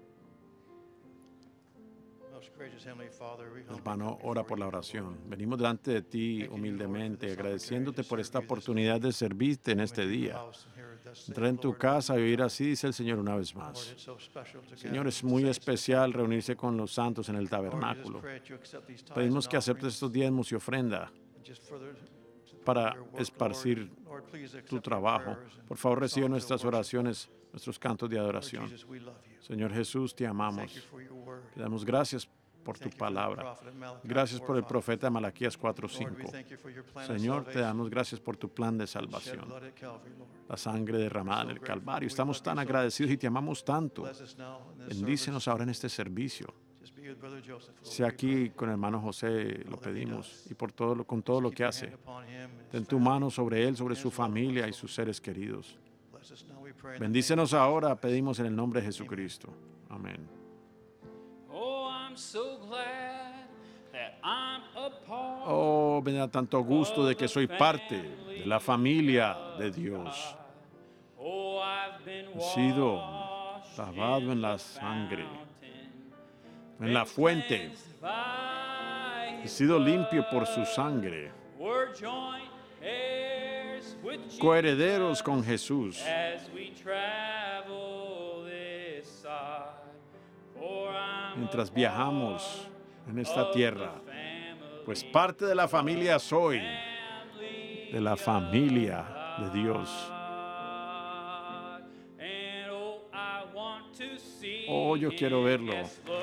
Most gracious Heavenly Father, we humbly Hermano, come ora before por la you, oración. Lord. Venimos delante de ti humildemente, agradeciéndote por esta oportunidad de servirte en este día. Entrar en tu casa y oír así, dice el Señor una vez más. Señor, es muy especial reunirse con los santos en el tabernáculo. Pedimos que aceptes estos diezmos y ofrenda para esparcir tu trabajo. Por favor, recibe nuestras oraciones, nuestros cantos de adoración. Señor Jesús, te amamos. Te damos gracias por tu palabra. Gracias por el profeta Malaquías 4:5. Señor, te damos gracias por tu plan de salvación. La sangre derramada en el Calvario. Estamos tan agradecidos y te amamos tanto. Bendícenos ahora en este servicio. Sea aquí con el hermano José, lo pedimos, y por todo con todo lo que hace. Ten tu mano sobre él, sobre su familia y sus seres queridos. Bendícenos ahora, pedimos en el nombre de Jesucristo. Amén. Oh, I'm so glad that I'm a part Oh, me da tanto gusto de que soy parte de la familia de Dios. Oh, I've been He sido washed lavado en la the sangre, fountain, en la fuente. cleansed by He His sido limpio por su blood. sangre. We're joint heirs with Coherederos Jesus con Jesús. as we travel this side. For I'm Mientras a viajamos en esta part tierra, of the family, pues parte de la familia soy, family de la familia de Dios. And oh, I want to see Oh, yo quiero verlo. yes, look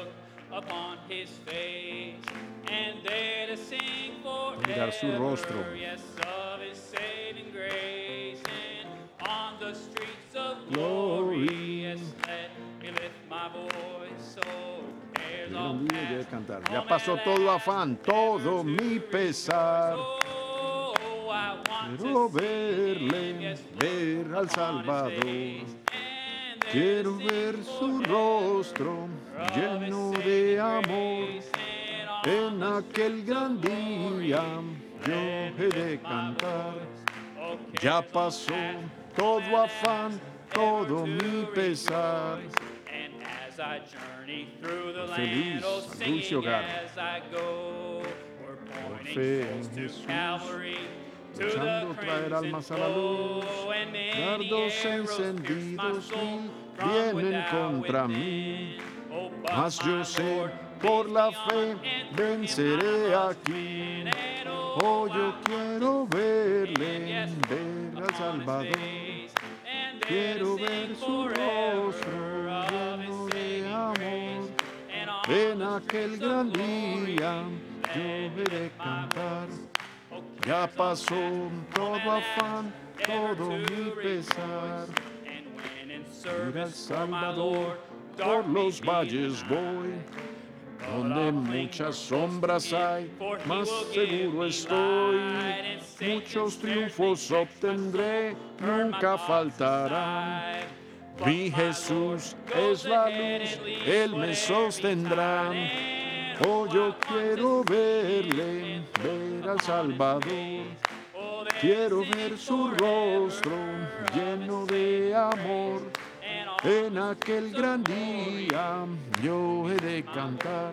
upon his face, and there to sing Mirar su rostro. forever, yes, of his saving grace, and on the streets of Glory. glory, yes, let me lift my voice, so cares all Gran día de past. cantar. Ya pasó todo afán, todo mi pesar. Oh, I want Quiero to see verle, him, yes, ver al upon his Salvador. face, and there Quiero to sing ver su forever rostro of his lleno saving de amor. grace, and on En the aquel streets gran of glory, día let yo me he de lift my cantar. voice. Oh, Ya cares all pasó past, todo afán, ever todo to mi pesar. rejoice. And as I journey through the Feliz land, oh, al dulce singing hogar. as I go, we're fe pointing en souls to Jesús, Calvary, to luchando the traer crimson almas a la luz. flow, and many Dardos arrows pierce my encendidos soul mil from vienen without contra within. mí. Oh, but Mas yo my sé, Lord por leads la me fe on, and through him venceré I must aquí. win. And Oh, yo I quiero verle, and yes, ver al upon his Salvador. face, and there Quiero to ver sing su forever rostro of his lleno de saving amor. grace. And on En the aquel streets gran of glory, día let yo me he de lift my cantar. voice. Oh, Ya cares all pasó past, todo home at afán, last, todo ever mi to pesar. rejoice. And when in Ir al service for my Salvador, Lord, por dark los may be valles the voy, night, but donde I'll cling muchas more close to sombras him, hay, for he más will give seguro me estoy. light, and Muchos Satan's triunfos snares may vex my obtendré, soul, turn my nunca thoughts faltarán. aside. But Mi my Jesús Lord goes es la ahead luz, and leads Él me whatever sostendrá. betide, and Oh, I yo want quiero to see verle, him ver al upon his Salvador. face. Oh, there Quiero to sing ver su forever rostro of lleno his de saving amor. grace. And on En the aquel streets gran of glory, día yo he de my cantar.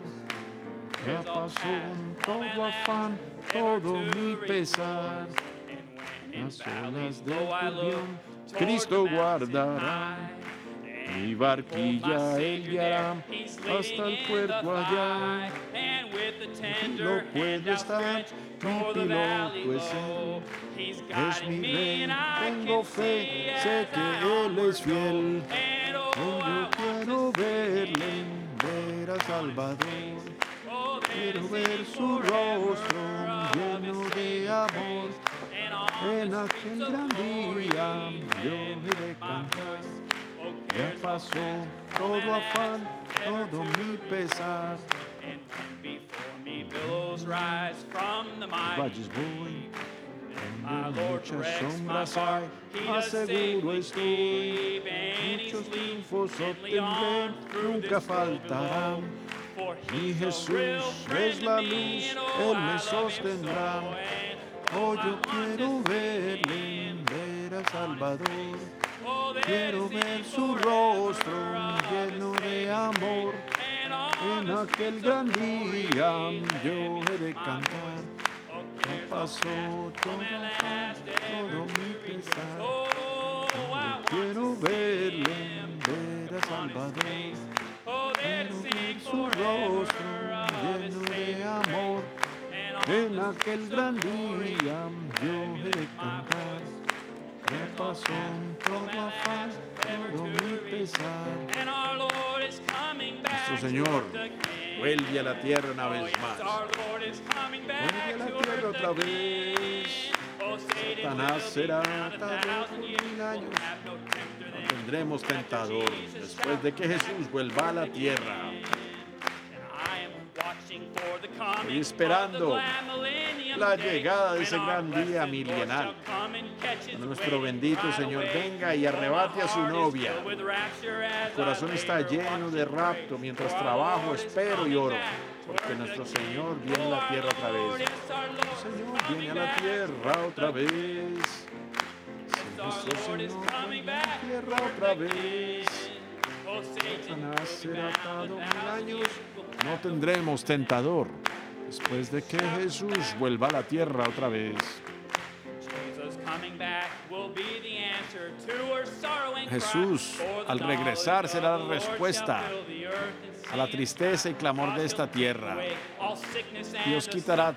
Ya cares all pasó past, todo home at afán, last, todo ever to mi pesar. rejoice. And when in Las valleys olas del low I look turbión toward Cristo the mountain guardará. high, Mi and barquilla behold, my Él Savior guiará there, He's hasta el leading in the puerto allá. fight, and with a Lo tender hand puedo estar, outstretched mi toward the valley piloto es low, Él. He's Es guiding mi me, rey, and I tengo can fe, see sé as que I Él onward es go, fiel. and oh, Yo I want quiero to see verle, Him ver al Salvador. Oh, Quiero ver su rostro lleno de amor. En aquel gran día yo he de cantar. Ya pasó todo afán, todo mi pesar. And before me billows rise from the mighty Valles voy, my donde Lord muchas directs my sombras heart. hay, He más does seguro safely estoy. keep, and He's Muchos leading triunfos gently on obtendré, through nunca this world faltarán. below. For Mi He's a Jesús real friend es to la me, luz, and Él I me love Him so, sostendrá. and Oh, I yo want quiero to see verle, Him ver al Salvador. Oh, there Quiero to ver sing su forever rostro of lleno His de saving amor. grace. And on En the aquel streets gran of glory, día yo let he me de lift my cantar. voice. Oh, Ya cares all pasó past, todo home at afán, last, todo ever mi to rejoice. pesar. Oh, I want Quiero to see verle, Him ver al upon His Salvador. face. Oh, there to Quiero sing ver su forever rostro of His lleno de saving amor. grace. And on En the aquel streets gran of glory, día yo let he me de lift my cantar. voice. Ya pasó todo afán, todo mi pesar. And our Lord is coming back Nuestro Señor to earth again. vuelve a la tierra una Oh, vez yes, más. our Lord is coming back Vuelve a la to tierra earth otra again. vez. Oh, Satan Satanás will be será bound atado 1,000 por years. 1000 We'll años. have no tempter then. Tendremos After tentador Jesus después de que shall Jesús vuelva a la tierra. And I am watching for the coming Estoy esperando of the glad millennium la day, llegada de when ese our gran día blessed Lord milenal. shall come and catch his Cuando nuestro wedding bendito bride Señor away. venga y Oh, arrebate my a su heart is novia. filled with rapture as Mi corazón I está labor, lleno watch de and pray. rapto mientras For our trabajo, Lord is espero y coming oro, back to porque earth nuestro again. Señor viene a Oh, la tierra our otra Lord, vez. yes, our El Lord Señor is viene coming a la back tierra to otra earth vez. again. Si Our nuestro Lord is Señor coming viene a la back tierra to otra earth vez. again. Oh, Satan Satanás will be será bound atado 1000 1,000 años. years. We'll No have no tendremos tentador después de que Jesús vuelva a la tierra otra vez. Jesus coming back will be the answer to our sorrow and cry. Jesús, For the al regresar, knowledge será of la the Lord respuesta shall fill the earth and a la sea. tristeza y clamor de esta tierra. Dios quitará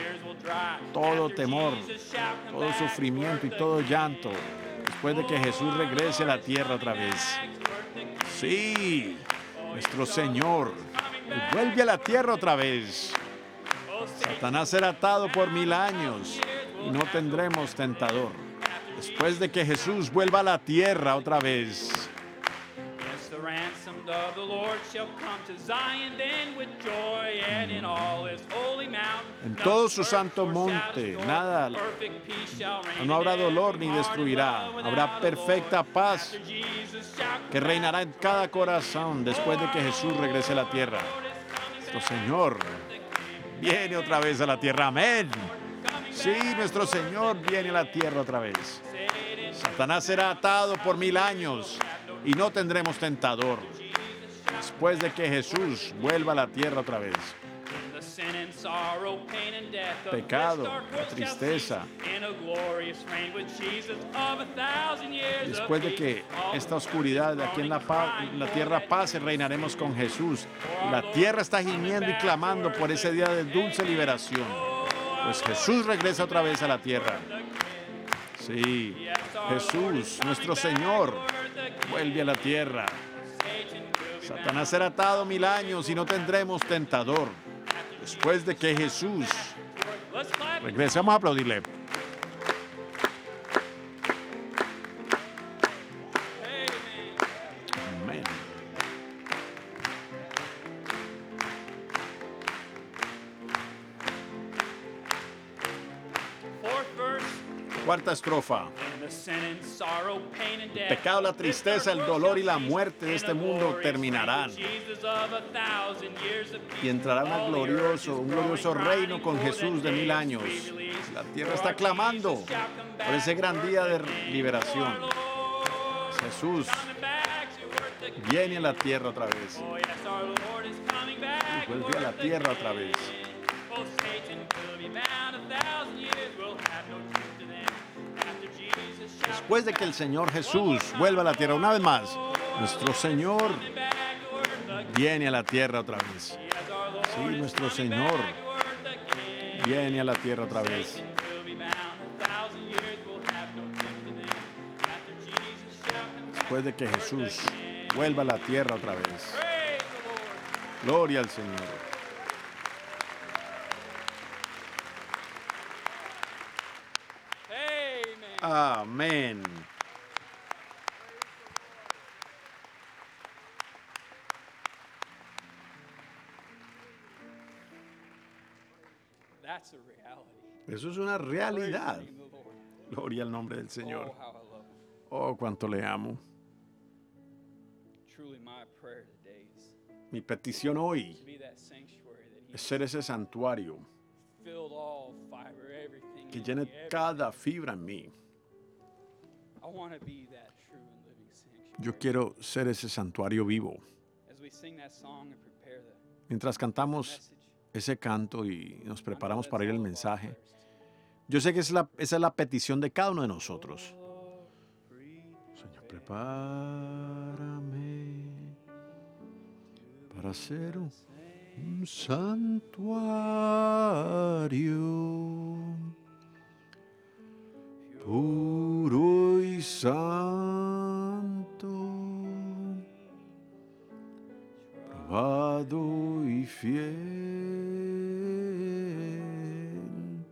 todo temor, todo sufrimiento y todo llanto después de que Jesús regrese a la tierra otra vez. Sí, nuestro Señor Él vuelve a la tierra otra vez. Satanás será atado por 1000 años y no tendremos tentador. Después de que Jesús vuelva a la tierra otra vez. Yes, the ransomed of the Lord shall come to Zion then with joy, and in all his holy mount. En todo su santo monte, nada, no habrá dolor ni destruirá. Habrá perfecta paz que reinará en cada corazón después de que Jesús regrese a la tierra. Nuestro Señor viene otra vez a la tierra. Amén. Sí, nuestro Señor viene a la tierra otra vez. Satanás será atado por 1000 años y no tendremos tentador después de que Jesús vuelva a la tierra otra vez. Pecado, la tristeza. Después de que esta oscuridad de aquí en la tierra pase, reinaremos con Jesús. La tierra está gimiendo y clamando por ese día de dulce liberación. Pues Jesús regresa otra vez a la tierra. Sí, Jesús, nuestro Señor, vuelve a la tierra. Satanás será atado 1000 años y no tendremos tentador. Después de que Jesús regrese, vamos a aplaudirle. Amén. Cuarta estrofa. El pecado, la tristeza, el dolor y la muerte de este mundo terminarán. Y entrará un glorioso reino con Jesús de 1000 años. La tierra está clamando por ese gran día de liberación. Jesús viene a la tierra otra vez. Y vuelve a la tierra otra vez. Después de que el Señor Jesús vuelva a la tierra una vez más, nuestro Señor viene a la tierra otra vez. Sí, nuestro Señor viene a la tierra otra vez. Después de que Jesús vuelva a la tierra otra vez. Gloria al Señor. Amén. That's a reality. Eso es una realidad. Praise the Lord. Gloria al nombre del Señor. Oh, how I love him. Oh, cuánto le amo. Truly my prayer today is Mi petición hoy to be that sanctuary that es he ser ese santuario filled all fiber, everything que in llene me, cada fibra en mí. I want to be that true and living sanctuary. Yo quiero ser ese santuario vivo. As we sing that song and prepare the Mientras cantamos message, ese canto y nos I know preparamos that's para ir al all of our mensaje, prayers. yo sé que esa es la petición de cada uno de nosotros. Lord, Señor, prepárame para ser un santuario puro y santo, probado y fiel,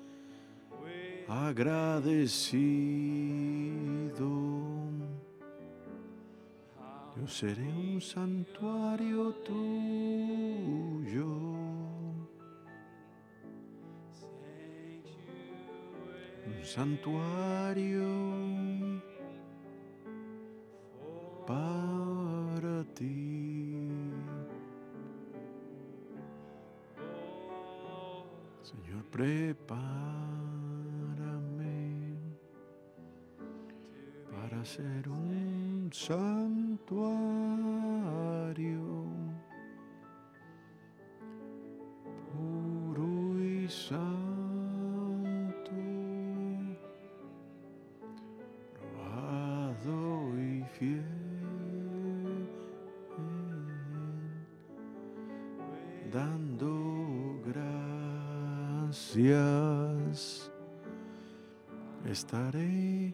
agradecido. Yo seré un santuario tuyo. Un santuario para ti. Señor, prepárame para ser un santuario puro y santo, probado y fiel, dando gracias estaré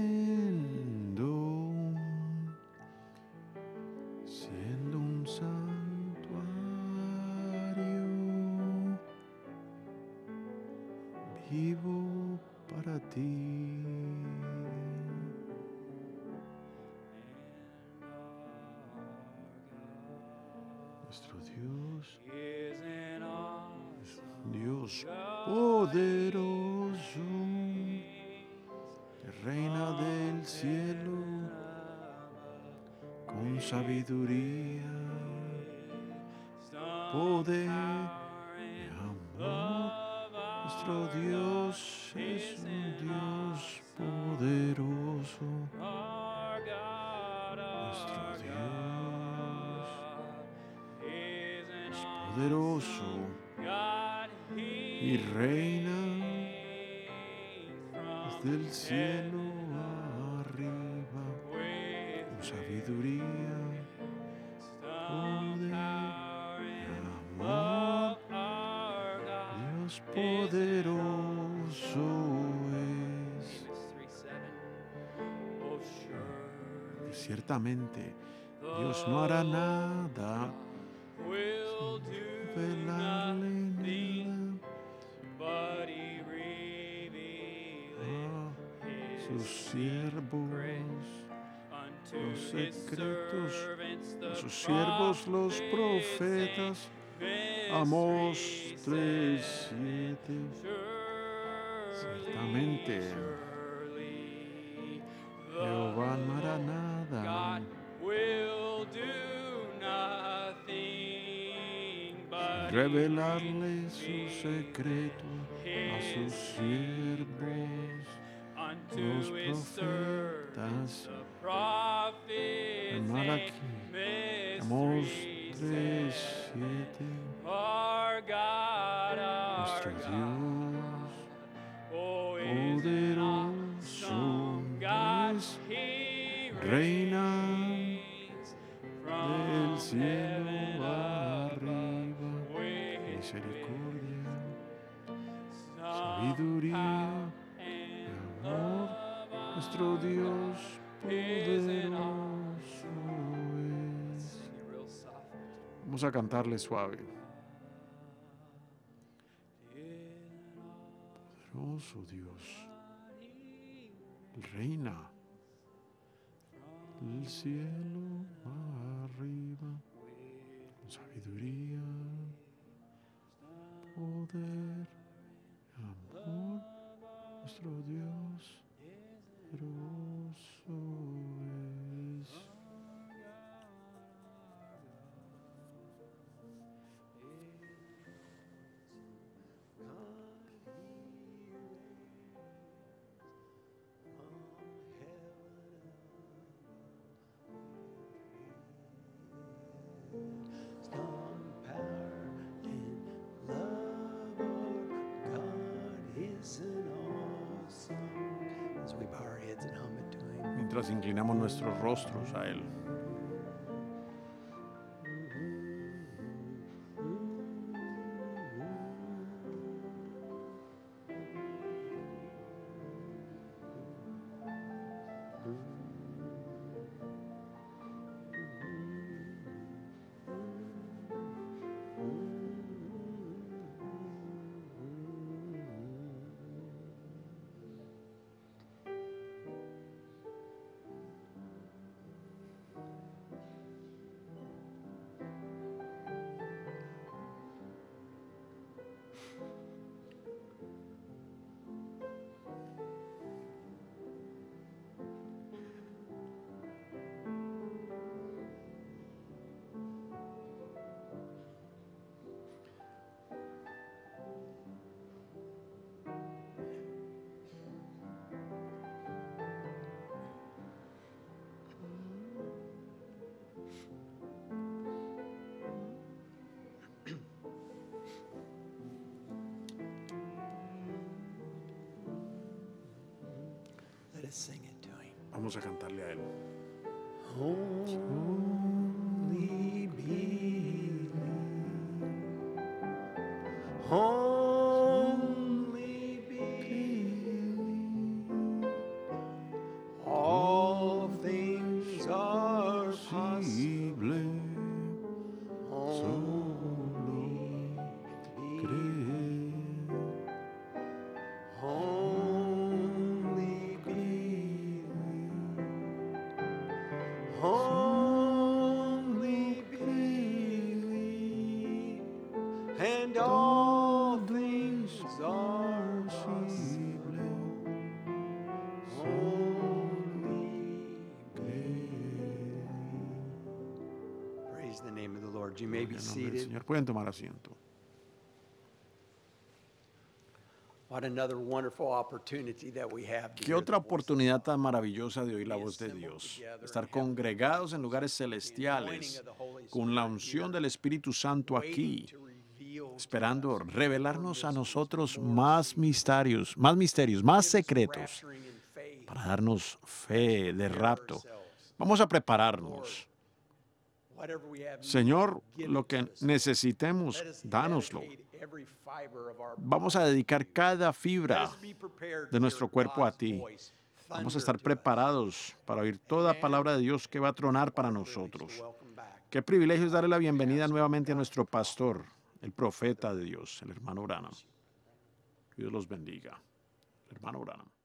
viviendo, siendo un santuario ti. Nuestro Dios Is an es un Dios poderoso, que reina del cielo con sabiduría, poder y amor. Nuestro Dios es un Dios poderoso. Nuestro Dios es poderoso y reina desde el cielo arriba con sabiduría, poder y amor. Dios poderoso es. Y ciertamente Dios no hará nada sin revelarle nada a sus siervos los secretos, a sus siervos los profetas. Amós 3:7. Ciertamente Jehová no hará nada sin revelarle su secreto a sus siervos los profetas. En Malaquí, Amós 3:7. Nuestro Dios poderoso es, reina del cielo arriba, misericordia, sabiduría y amor. Nuestro Dios poderoso es. Vamos a cantarle suave. Poderoso Dios, reina del cielo arriba, con sabiduría, poder, amor. Nuestro Dios poderoso es. Mientras inclinamos nuestros rostros a Él. Let us sing it to him. Vamos a cantarle a Él. Only believe. Only believe. All things are possible. Solo creer. Only Only believe, and all things are possible. Only believe. Praise the name of the Lord. You may be seated. Señor, pueden tomar asiento. What another wonderful opportunity that we have to Qué hear otra the voice of oportunidad tan maravillosa de oír la voz de Dios. Estar congregados en lugares celestiales, con la unción del Espíritu Santo aquí, esperando revelarnos a nosotros más misterios, más secretos, para darnos fe de rapto. Vamos a prepararnos. Señor, lo que necesitemos, dánoslo. Vamos a dedicar cada fibra de nuestro cuerpo a ti. Vamos a estar preparados para oír toda palabra de Dios que va a tronar para nosotros. Qué privilegio es darle la bienvenida nuevamente a nuestro pastor, el profeta de Dios, el hermano Branham. Dios los bendiga. El hermano Branham.